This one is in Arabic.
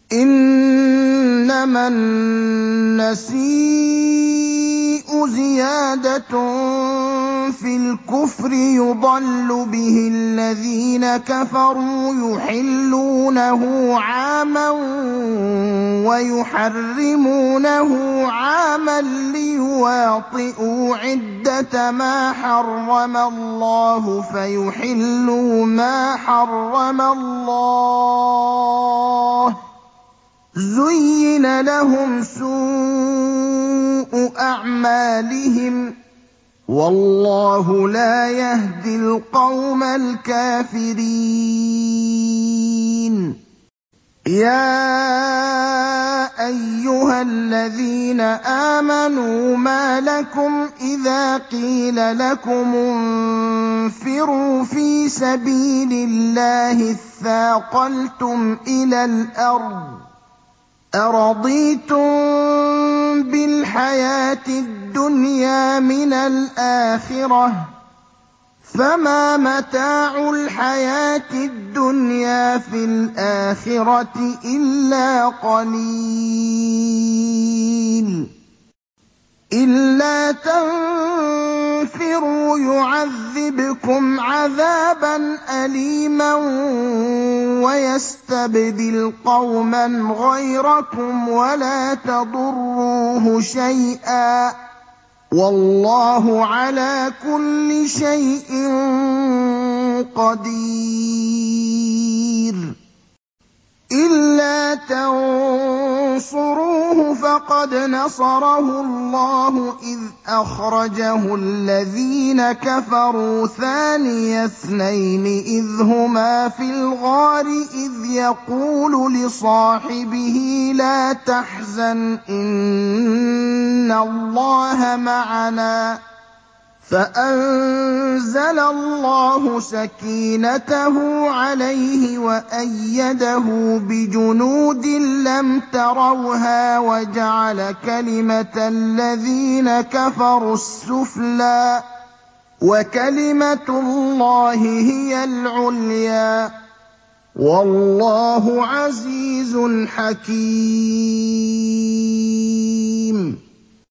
إِنَّمَا النَّسِيءُ زِيَادَةٌ فِي الْكُفْرِ يُضَلُّ بِهِ الَّذِينَ كَفَرُوا يُحِلُّونَهُ عَامًا وَيُحَرِّمُونَهُ عَامًا لِّيُوَاطِئُوا عِدَّةَ مَا حَرَّمَ اللَّهُ فَيُحِلُّوا مَا حَرَّمَ اللَّهُ ۚ زُيِّنَ لَهُمْ سُوءُ أَعْمَالِهِمْ ۗ وَاللَّهُ لَا يَهْدِي الْقَوْمَ الْكَافِرِينَ يَا أَيُّهَا الَّذِينَ آمَنُوا مَا لَكُمْ إِذَا قِيلَ لَكُمُ انفِرُوا فِي سَبِيلِ اللَّهِ اثَّاقَلْتُمْ إِلَى الْأَرْضِ أَرَضِيتُم بِالْحَيَاةِ الدُّنْيَا مِنَ الْآخِرَةِ ۚ فَمَا مَتَاعُ الْحَيَاةِ الدُّنْيَا فِي الْآخِرَةِ إِلَّا قَلِيلٌ إِلَّا تَنفِرُوا يُعَذِّبْكُمْ عَذَابًا أَلِيمًا وَيَسْتَبْدِلْ قَوْمًا غَيْرَكُمْ وَلَا تَضُرُّوهُ شَيْئًا ۗ وَاللَّهُ عَلَىٰ كُلِّ شَيْءٍ قَدِيرٌ إِلَّا تَنصُرُوهُ فَقَدْ نَصَرَهُ اللَّهُ إِذْ أَخْرَجَهُ الَّذِينَ كَفَرُوا ثَانِيَ اثْنَيْنِ إِذْ هُمَا فِي الْغَارِ إِذْ يَقُولُ لِصَاحِبِهِ لَا تَحْزَنْ إِنَّ اللَّهَ مَعَنَا ۖ فَأَنزَلَ اللَّهُ سَكِينَتَهُ عَلَيْهِ وَأَيَّدَهُ بِجُنُودٍ لَّمْ تَرَوْهَا وَجَعَلَ كَلِمَةَ الَّذِينَ كَفَرُوا السُّفْلَىٰ ۗ وَكَلِمَةُ اللَّهِ هِيَ الْعُلْيَا ۗ وَاللَّهُ عَزِيزٌ حَكِيمٌ